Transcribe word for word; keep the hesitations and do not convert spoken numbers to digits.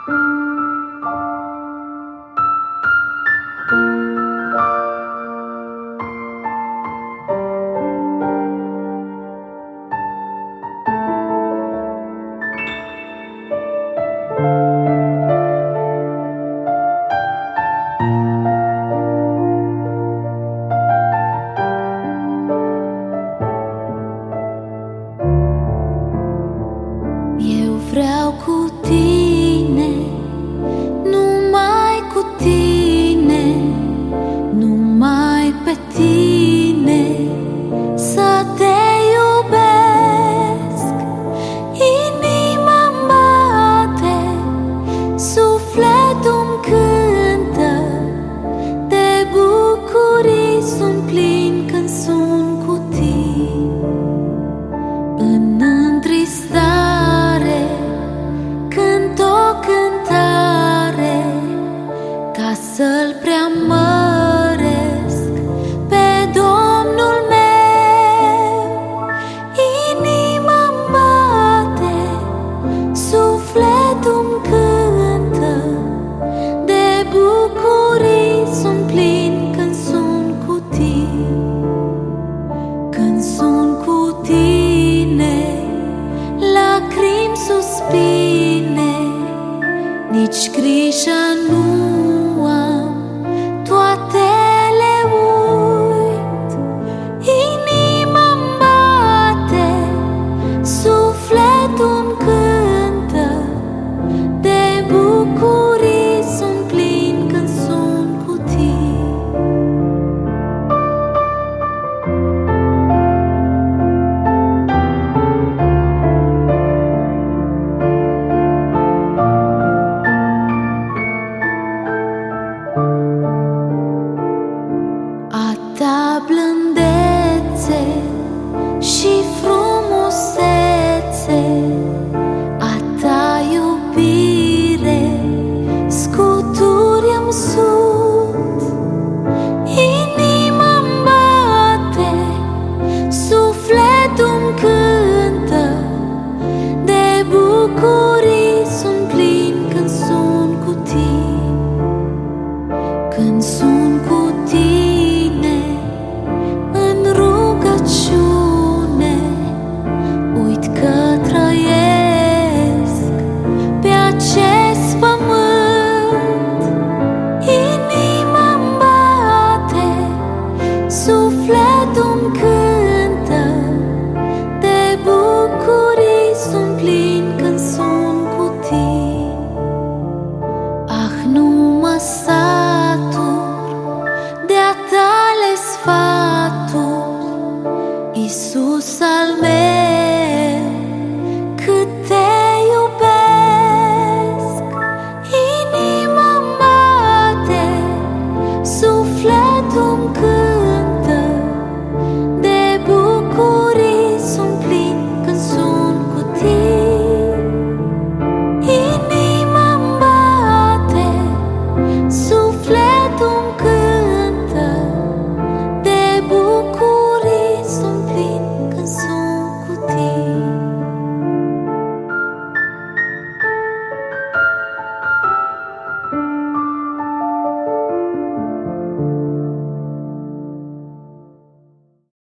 Vreau cu tine, numai cu tine, numai pe tine să te iubesc. Inima-mi bate, sufletul-mi cântă, de bucurii sunt plin când sunt cu tine. În întristare cânt o cântare ca să-L preamăresc pe Domnul meu. Inima-mi bate, sufletul-mi cântă, de bucurii sunt plin când sunt cu tine. Când sunt cu tine, lacrimi suspine, nici grija nu